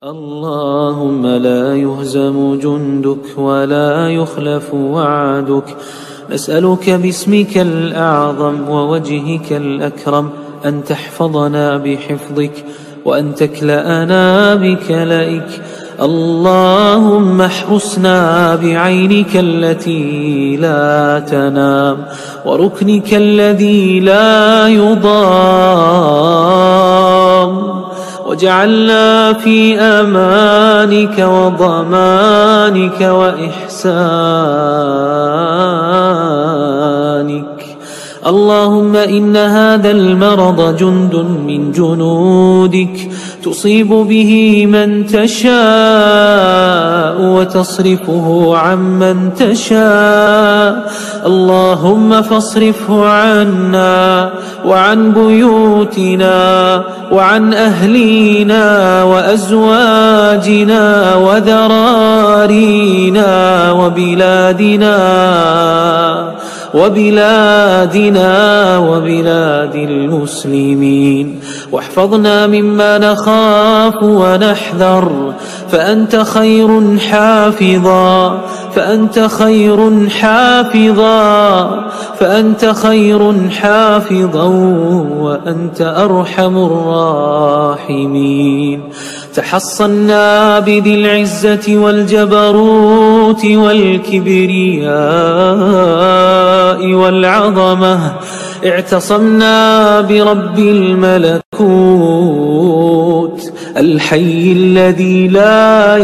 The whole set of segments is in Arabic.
اللهم لا يهزم جندك ولا يخلف وعدك. نسألك باسمك الأعظم ووجهك الأكرم أن تحفظنا بحفظك وأن تكلأنا بكلئك. اللهم احرسنا بعينك التي لا تنام وركنك الذي لا يضام، واجعلنا في أمانك وضمانك وإحسانك. اللهم إن هذا المرض جند من جنودك تصيب به من تشاء وتصرفه عمن تشاء. اللهم فاصرفه عنا وعن بيوتنا وعن أهلينا وأزواجنا وذرارينا وبلاد المسلمين. واحفظنا مما نخاف ونحذر، فأنت خير حافظا وأنت أرحم الراحمين. تحصنا بذي العزة والجبروت والكبرياء والعظمة، اعتصمنا برب الملكوت الحي الذي لا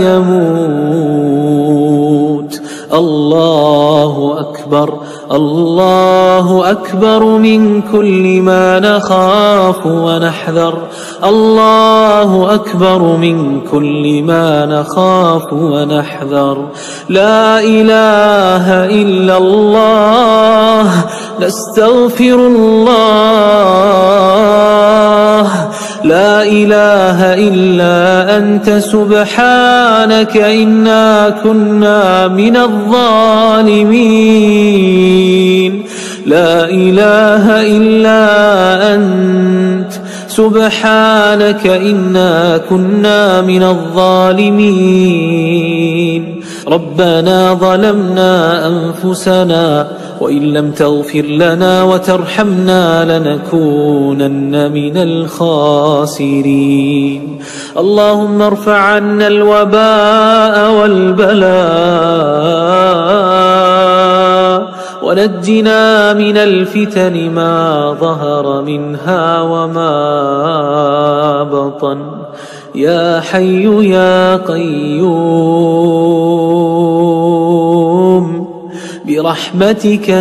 يموت. الله أكبر، الله أكبر من كل ما نخاف ونحذر. الله أكبر من كل ما نخاف ونحذر. لا إله إلا الله، نستغفر الله. لا إله إلا أنت سبحانك إنا كنا من الظالمين. لا إله إلا أنت سبحانك إنا كنا من الظالمين. ربنا ظلمنا أنفسنا وإن لم تغفر لنا وترحمنا لنكونن من الخاسرين. اللهم ارفع عنا الوباء والبلاء ونجنا من الفتن ما ظهر منها وما بطن، يا حي يا قيوم برحمتك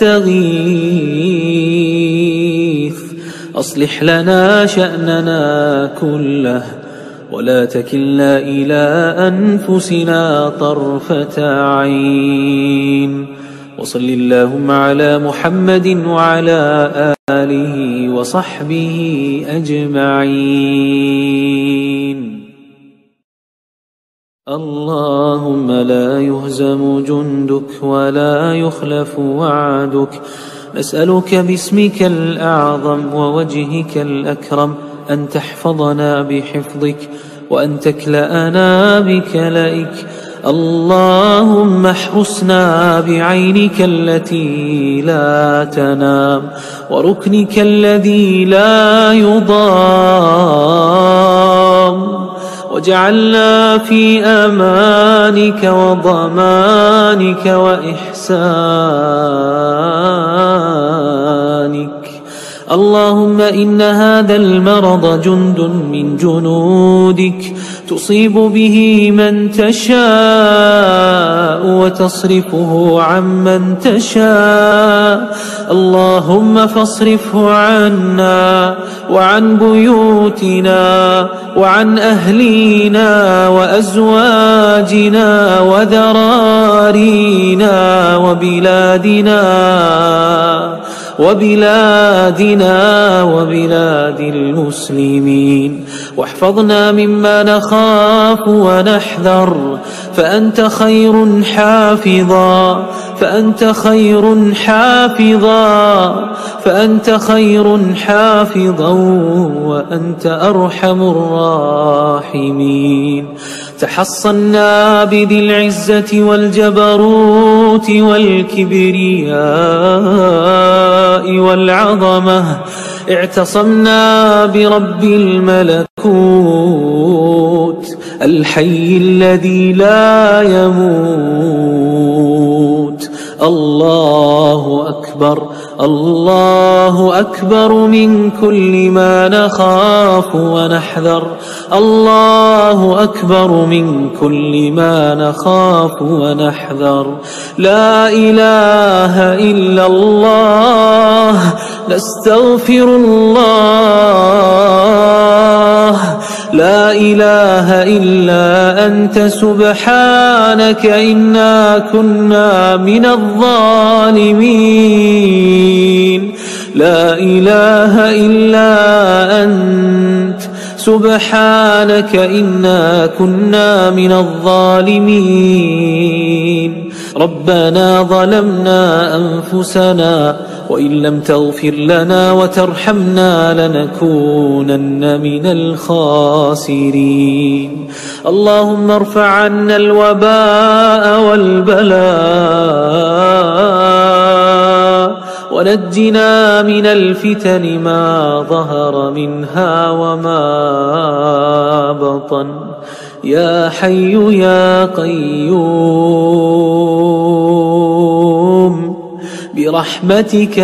نستغيث. أصلح لنا شأننا كله ولا تكلنا إلى أنفسنا طرفة عين. وصل اللهم على محمد وعلى آله وصحبه أجمعين. اللهم لا يهزم جندك ولا يخلف وعدك. نسألك باسمك الأعظم ووجهك الأكرم أن تحفظنا بحفظك وأن تكلأنا بكلئك. اللهم احرسنا بعينك التي لا تنام وركنك الذي لا يضام، واجعلنا في أمانك وضمانك وإحسانك. اللهم إن هذا المرض جند من جنودك تصيب به من تشاء وتصرفه عمن تشاء. اللهم فاصرفه عنا وعن بيوتنا وعن أهلينا وأزواجنا وذرارينا وبلاد المسلمين. واحفظنا مما نخاف ونحذر، فأنت خير حافظا فأنت خير حافظا وأنت أرحم الراحمين. تحصنا بذي العزة والجبروت والكبرياء والعظمة، اعتصمنا برب الملكوت الحي الذي لا يموت. الله أكبر، الله أكبر من كل ما نخاف ونحذر، الله أكبر من كل ما نخاف ونحذر. لا إله إلا الله، نستغفر الله. لا إله إلا أنت سبحانك إنا كنا من الظالمين. لا إله إلا أنت سبحانك إنا كنا من الظالمين. ربنا ظلمنا أنفسنا وإن لم تغفر لنا وترحمنا لنكونن من الخاسرين. اللهم ارفع عنا الوباء والبلاء ونجنا من الفتن ما ظهر منها وما بطن، يا حي يا قيوم برحمتك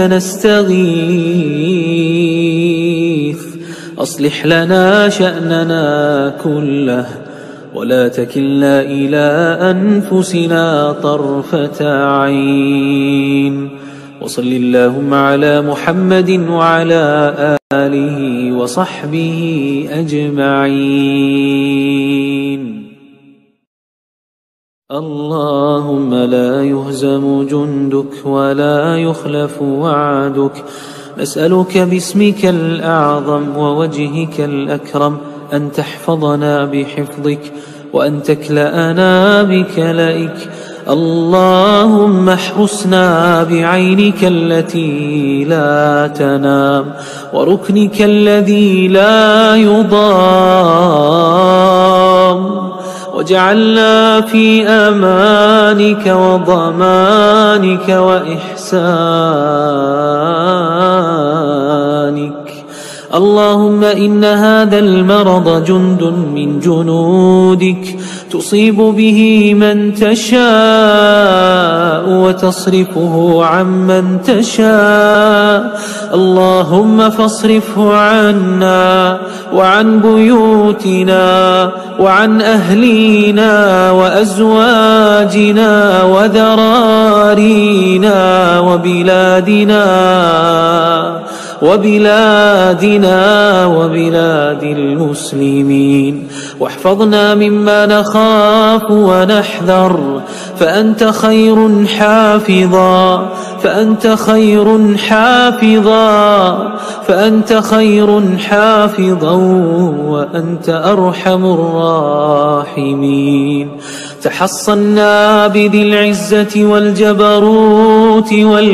نستغيث. أصلح لنا شأننا كله ولا تكلنا إلى أنفسنا طرفة عين. وصل اللهم على محمد وعلى آله وصحبه أجمعين. اللهم لا يهزم جندك ولا يخلف وعدك، نسألك باسمك الأعظم ووجهك الأكرم أن تحفظنا بحفظك وأن تكلأنا بكلئك. اللهم احرسنا بعينك التي لا تنام وركنك الذي لا يضام، واجعلنا في أمانك وضمانك وإحسانك. اللهم إن هذا المرض جند من جنودك تصيب به من تشاء وتصرفه عمن تشاء. اللهم فاصرفه عنا وعن بيوتنا وعن أهلينا وأزواجنا وذرارينا وبلادنا وبلاد المسلمين، واحفظنا مما نخاف ونحذر، فأنت خير حافظا وأنت أرحم الراحمين. تحصنا بذي العزة والجبروت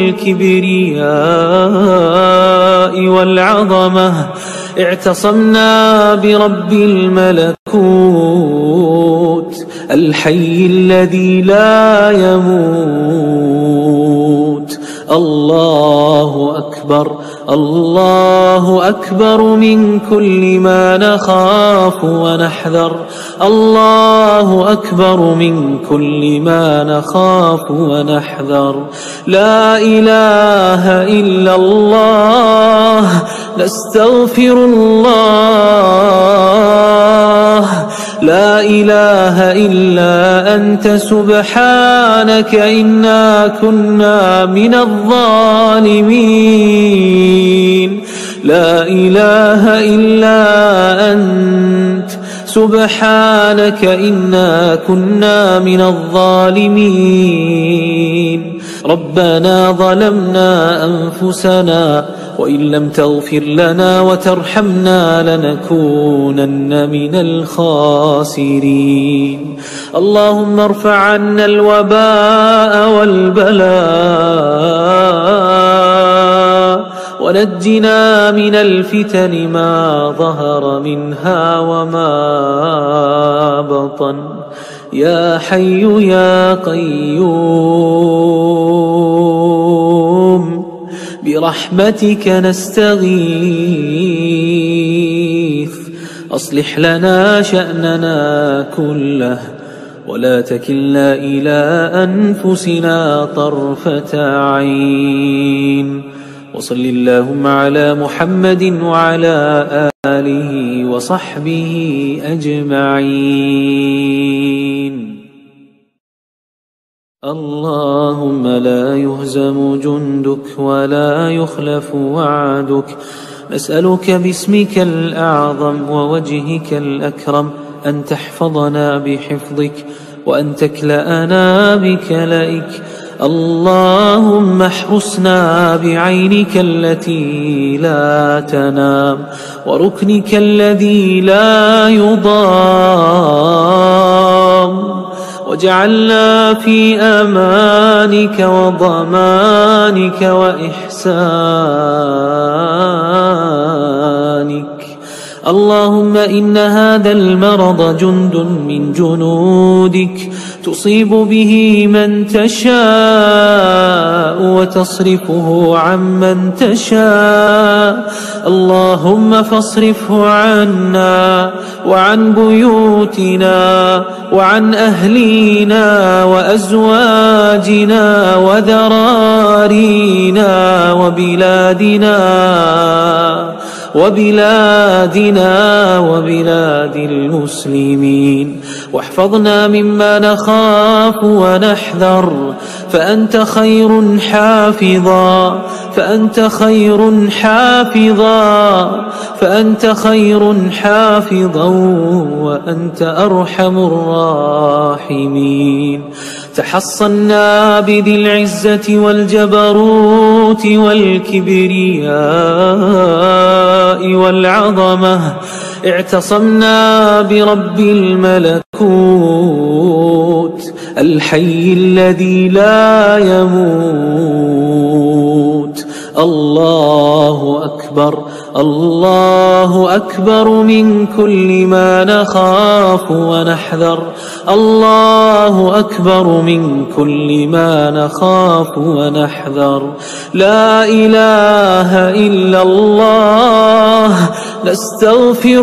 والكبرياء والعظمة، اعتصمنا برب الملكوت الحي الذي لا يموت. الله أكبر، الله أكبر من كل ما نخاف ونحذر، الله أكبر من كل ما نخاف ونحذر. لا إله إلا الله، نستغفر الله. لا إله إلا أنت سبحانك إنا كنا من الظالمين. لا إله إلا أنت سبحانك إنا كنا من الظالمين. ربنا ظلمنا أنفسنا وإن لم تغفر لنا وترحمنا لنكونن من الخاسرين. اللهم ارفع عنا الوباء والبلاء ونجنا من الفتن ما ظهر منها وما بطن، يا حي يا قيوم برحمتك نستغيث. أصلح لنا شأننا كله ولا تكلنا إلى أنفسنا طرفة عين. وصل اللهم على محمد وعلى آله وصحبه أجمعين. اللهم لا يهزم جندك ولا يخلف وعدك، نسألك باسمك الأعظم ووجهك الأكرم أن تحفظنا بحفظك وأن تكلأنا بكلئك. اللهم احرسنا بعينك التي لا تنام وركنك الذي لا يضام، واجعلنا في أمانك وضمانك وإحسانك. اللهم إن هذا المرض جند من جنودك، تصيب به من تشاء وتصرفه عمن تشاء. اللهم فاصرفه عنا وعن بيوتنا وعن أهلينا وأزواجنا وذرارينا وبلادنا وبلاد المسلمين، واحفظنا مما نخاف ونحذر، فأنت خير حافظا وأنت أرحم الراحمين. تحصنا بذي العزة والجبروت والكبرياء والعظمة، اعتصمنا برب الملكوت الحي الذي لا يموت. الله أكبر، الله أكبر من كل ما نخاف ونحذر، الله أكبر من كل ما نخاف ونحذر. لا إله إلا الله، نستغفر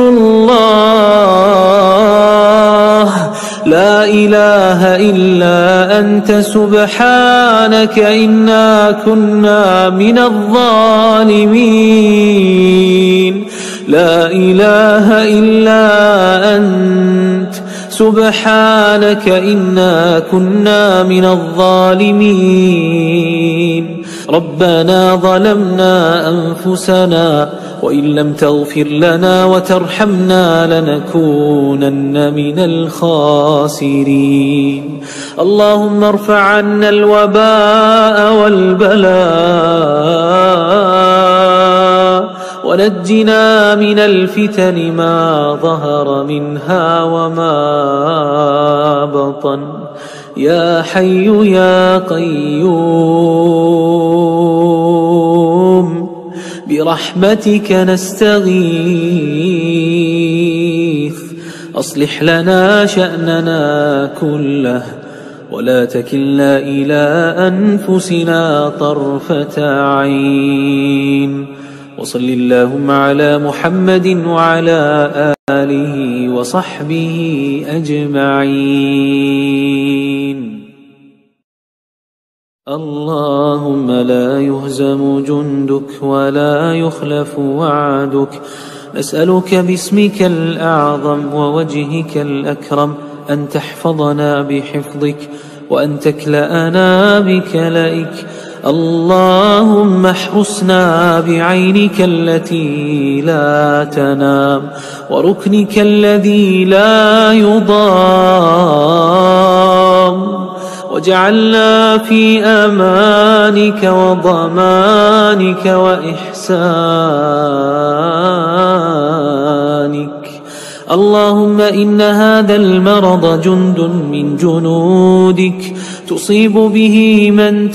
الله. لا إله إلا أنت سبحانك إنا كنا من الظالمين. لا إله إلا أنت سبحانك إنا كنا من الظالمين. ربنا ظلمنا أنفسنا وإن لم تغفر لنا وترحمنا لنكونن من الخاسرين. اللهم ارفع عنا الوباء والبلاء ونجنا من الفتن ما ظهر منها وما بطن، يا حي يا قيوم برحمتك نستغيث. أصلح لنا شأننا كله ولا تكلنا إلى أنفسنا طرفة عين. وصل اللهم على محمد وعلى آله وصحبه أجمعين. اللهم لا يهزم جندك ولا يخلف وعدك، نسألك باسمك الأعظم ووجهك الأكرم أن تحفظنا بحفظك وأن تكلأنا بكلئك. اللهم احرسنا بعينك التي لا تنام وركنك الذي لا يضام، واجعلنا في أمانك وضمانك وإحسانك. اللهم إن هذا المرض جند من جنودك تصيب به من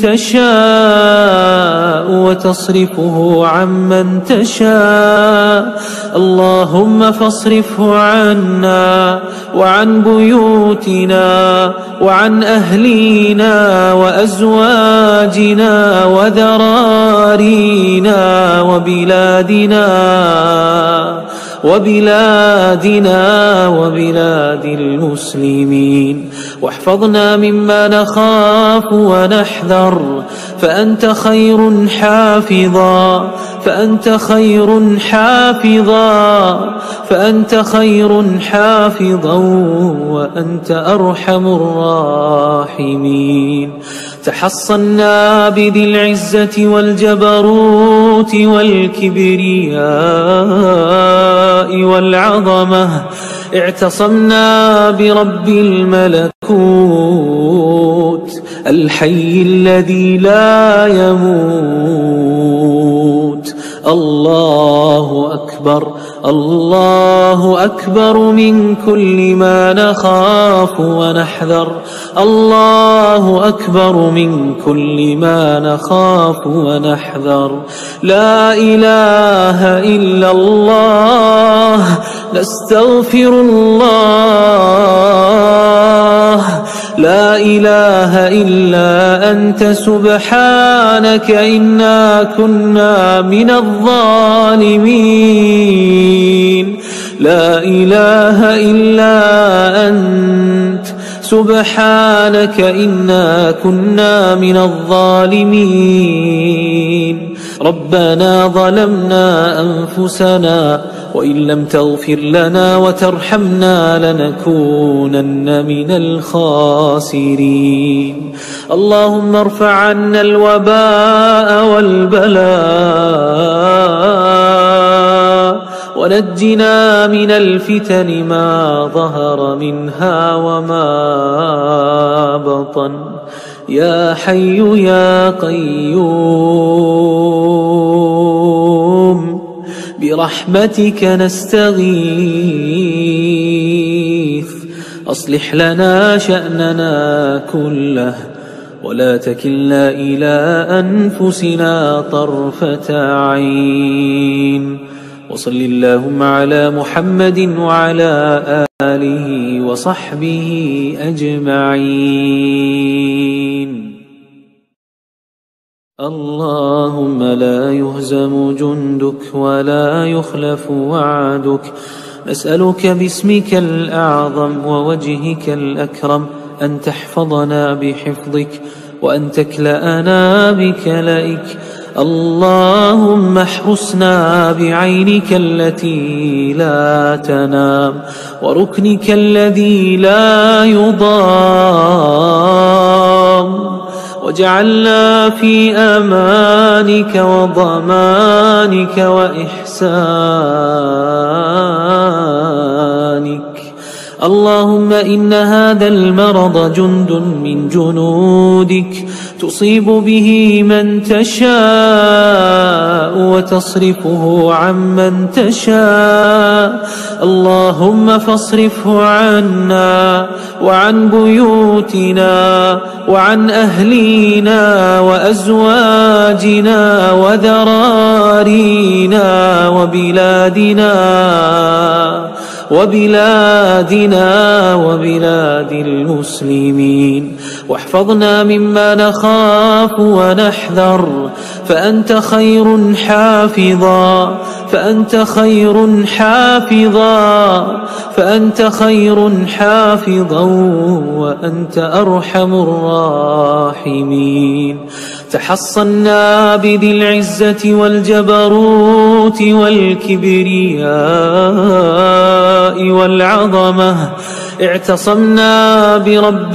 تشاء وتصرفه عمن تشاء. اللهم فاصرفه عنا وعن بيوتنا وعن أهلينا وأزواجنا وذرارينا وبلاد المسلمين. واحفظنا مما نخاف ونحذر، فأنت خير حافظا وأنت أرحم الراحمين. تحصنا بذي العزة والجبروت والكبرياء والعظمة، اعتصمنا برب الملكوت الحي الذي لا يموت. الله أكبر، الله أكبر من كل ما نخاف ونحذر، الله أكبر من كل ما نخاف ونحذر. لا إله إلا الله، نستغفر الله. لا إله إلا أنت سبحانك إنا كنا من الظالمين. لا إله إلا أنت سبحانك إنا كنا من الظالمين. ربنا ظلمنا أنفسنا وإن لم تغفر لنا وترحمنا لنكونن من الخاسرين. اللهم ارفع عنا الوباء والبلاء ونجنا من الفتن ما ظهر منها وما بطن، يا حي يا قيوم برحمتك نستغيث. أصلح لنا شأننا كله ولا تكلنا إلى أنفسنا طرفة عين. وصل اللهم على محمد وعلى آله وصحبه أجمعين. اللهم لا يهزم جندك ولا يخلف وعدك. نسألك باسمك الأعظم ووجهك الأكرم أن تحفظنا بحفظك وأن تكلأنا بكلئك. اللهم احرسنا بعينك التي لا تنام وركنك الذي لا يضام، واجعلنا في أمانك وضمانك وإحسانك. اللهم إن هذا المرض جند من جنودك تصيب به من تشاء وتصرفه عمن تشاء. اللهم فاصرفه عنا وعن بيوتنا وعن أهلينا وأزواجنا وذرارينا وبلاد المسلمين. واحفظنا مما نخاف ونحذر، فأنت خير حافظا وأنت أرحم الراحمين. تحصنا بذي العزة والجبروت والكبرياء والعظمة، اعتصمنا برب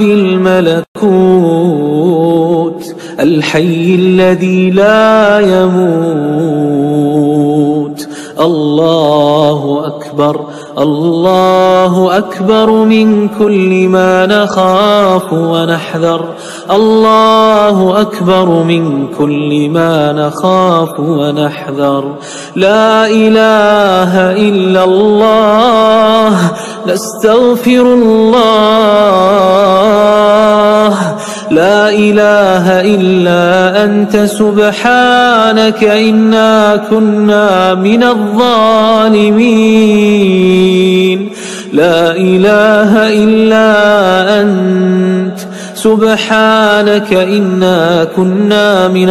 الملكوت الحي الذي لا يموت. الله أكبر الله أكبر من كل ما نخاف ونحذر الله أكبر من كل ما نخاف ونحذر لا إله إلا الله نستغفر الله لا إله إلا أنت سبحانك إنا كنا من الظالمين لا إله إلا أنت سبحانك إنا كنا من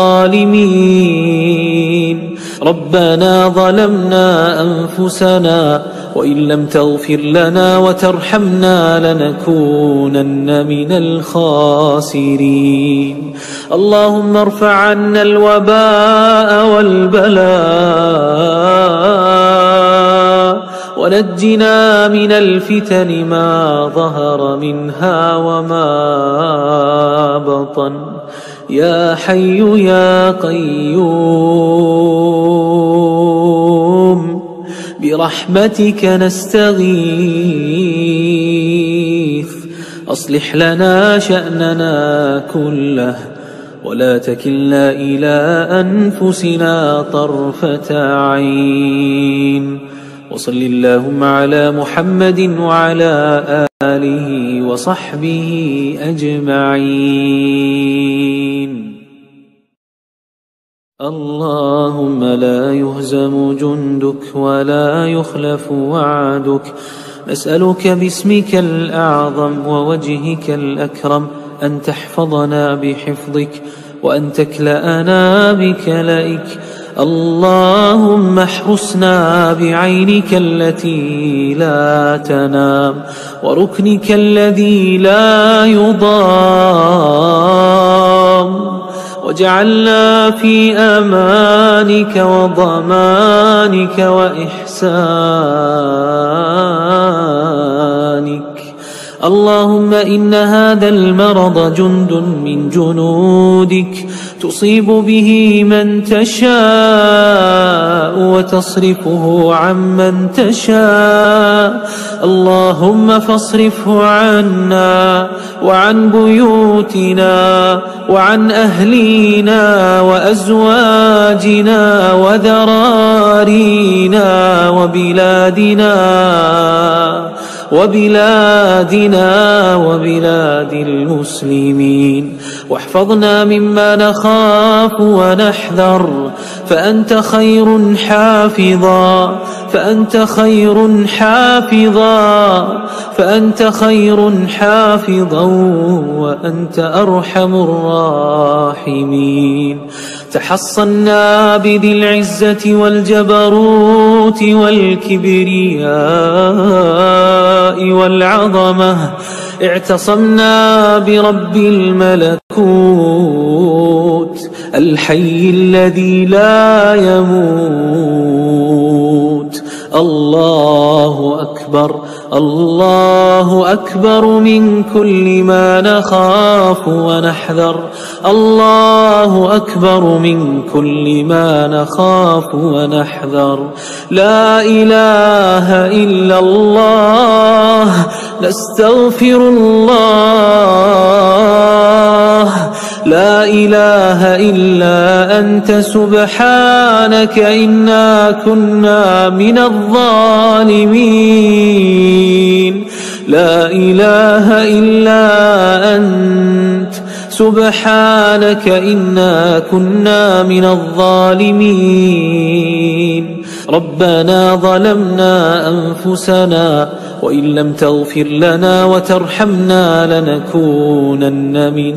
الظالمين ربنا ظلمنا أنفسنا وإن لم تغفر لنا وترحمنا لنكونن من الخاسرين اللهم ارفع عنا الوباء والبلاء ونجنا من الفتن ما ظهر منها وما بطن يا حي يا قيوم برحمتك نستغيث أصلح لنا شأننا كله ولا تكلنا إلى أنفسنا طرفة عين وصل اللهم على محمد وعلى آله وصحبه أجمعين اللهم لا يهزم جندك ولا يخلف وعدك نسألك باسمك الأعظم ووجهك الأكرم أن تحفظنا بحفظك وأن تكلأنا بكلئك اللهم احرسنا بعينك التي لا تنام وركنك الذي لا يضام واجعلنا في أمانك وضمانك وإحسانك اللهم إن هذا المرض جند من جنودك تصيب به من تشاء وتصرفه عمن تشاء اللهم فاصرفه عنا وعن بيوتنا وعن أهلينا وأزواجنا وذرارينا وبلاد المسلمين واحفظنا مما نخاف ونحذر فأنت خير حافظا وأنت أرحم الراحمين تحصنا بذي العزة والجبروت والكبرياء والعظمة اعتصمنا برب الملكوت الحي الذي لا يموت الله أكبر من كل ما نخاف ونحذر الله أكبر من كل ما نخاف ونحذر لا إله إلا الله نستغفر الله لا إله إلا أنت سبحانك إنا كنا من الظالمين لا إله إلا أنت سبحانك إنا كنا من الظالمين ربنا ظلمنا أنفسنا وإن لم تغفر لنا وترحمنا لنكونن من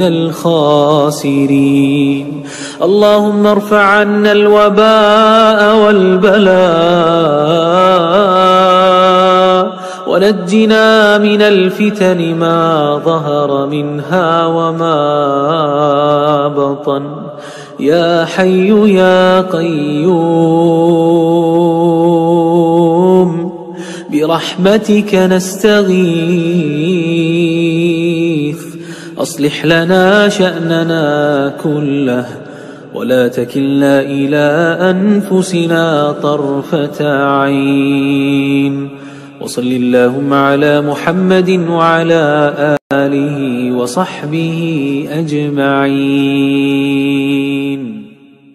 الخاسرين اللهم ارفع عنا الوباء والبلاء ونجنا من الفتن ما ظهر منها وما بطن يا حي يا قيوم برحمتك نستغيث أصلح لنا شأننا كله ولا تكلنا إلى أنفسنا طرفة عين. وصل اللهم على محمد وعلى آله وصحبه أجمعين.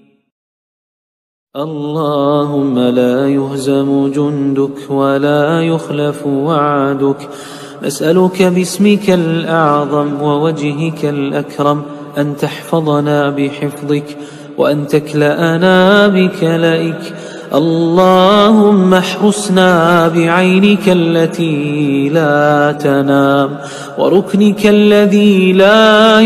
اللهم لا يهزم جندك ولا يخلف وعدك، نسألك باسمك الأعظم ووجهك الأكرم أن تحفظنا بحفظك وأن تكلأنا بكلئك. اللهم احرسنا بعينك التي لا تنام وركنك الذي لا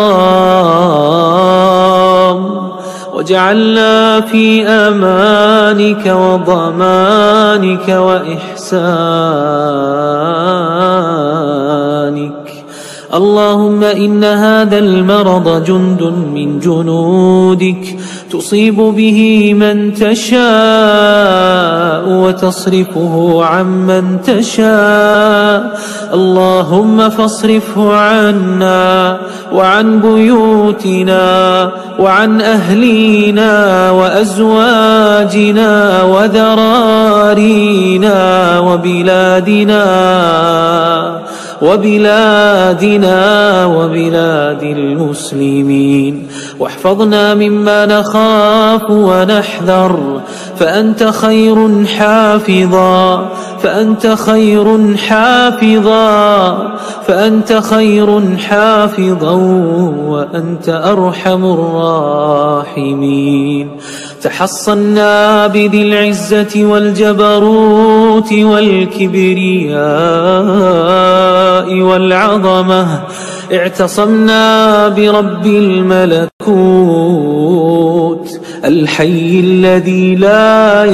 يضام، واجعلنا في أمانك وضمانك وإحسانك. اللهم إن هذا المرض جند من جنودك، تصيب به من تشاء وتصرفه عمن تشاء. اللهم فاصرفه عنا وعن بيوتنا وعن أهلينا وأزواجنا وذرارينا وبلاد المسلمين، واحفظنا مما نخاف ونحذر، فأنت خير حافظا وأنت أرحم الراحمين. تحصنا بذي العزة والجبروت والكبرياء والعظمة، اعتصمنا برب الملكوت الحي الذي لا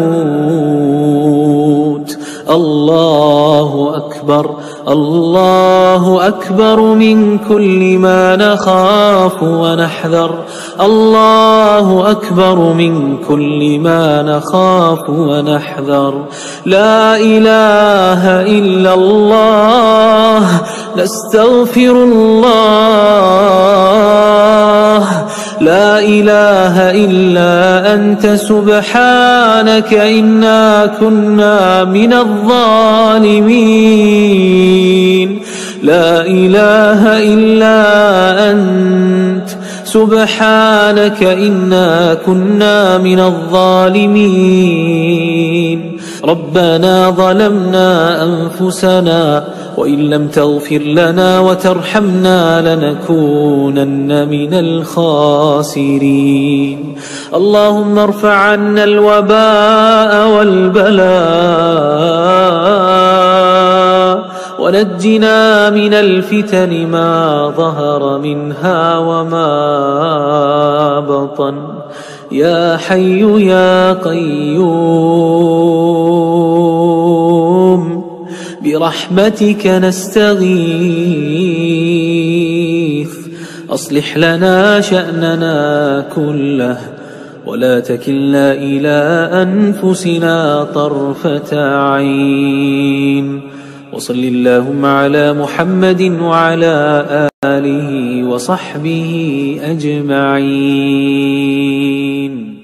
يموت. الله أكبر، الله أكبر من كل ما نخاف ونحذر، الله أكبر من كل ما نخاف ونحذر. لا إله إلا الله، نستغفر الله. لا إله إلا أنت سبحانك إنا كنا من الظالمين. لا إله إلا أنت سبحانك إنا كنا من الظالمين. ربنا ظلمنا أنفسنا وإن لم تغفر لنا وترحمنا لنكونن من الخاسرين. اللهم ارفع عنا الوباء والبلاء ونجنا من الفتن ما ظهر منها وما بطن، يا حي يا قيوم برحمتك نستغيث. أصلح لنا شأننا كله ولا تكلنا إلى أنفسنا طرفة عين. وصل اللهم على محمد وعلى آله وصحبه أجمعين.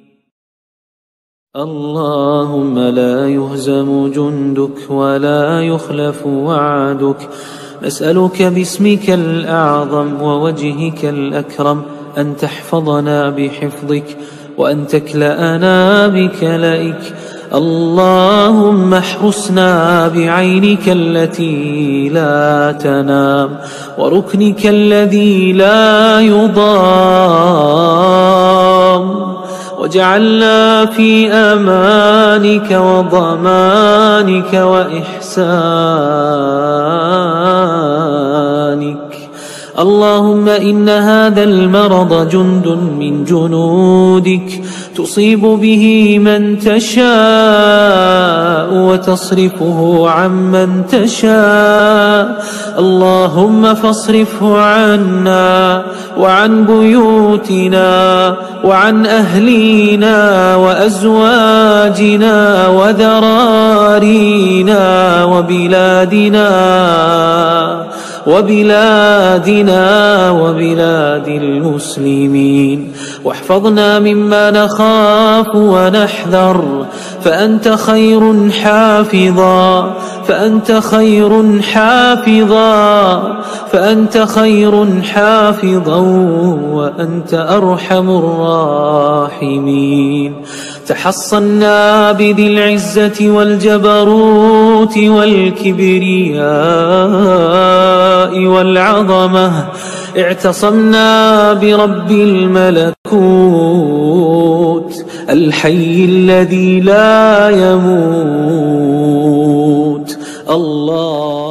اللهم لا يهزم جندك ولا يخلف وعدك، نسألك باسمك الأعظم ووجهك الأكرم أن تحفظنا بحفظك وأن تكلأنا بكلئك. اللهم احرسنا بعينك التي لا تنام وركنك الذي لا يضام، واجعلنا في أمانك وضمانك وإحسانك. اللهم إن هذا المرض جند من جنودك، تصيب به من تشاء وتصرفه عمن تشاء. اللهم فاصرفه عنا وعن بيوتنا وعن أهلينا وأزواجنا وذرارينا وبلادنا وبلاد المسلمين، واحفظنا مما نخاف ونحذر، فأنت خير حافظا، فأنت خير حافظا، فأنت خير حافظا، وأنت أرحم الراحمين. تحصنا بذي العزة والجبروت والكبرياء والعظمة، اعتصمنا برب الملكوت الحي الذي لا يموت. الله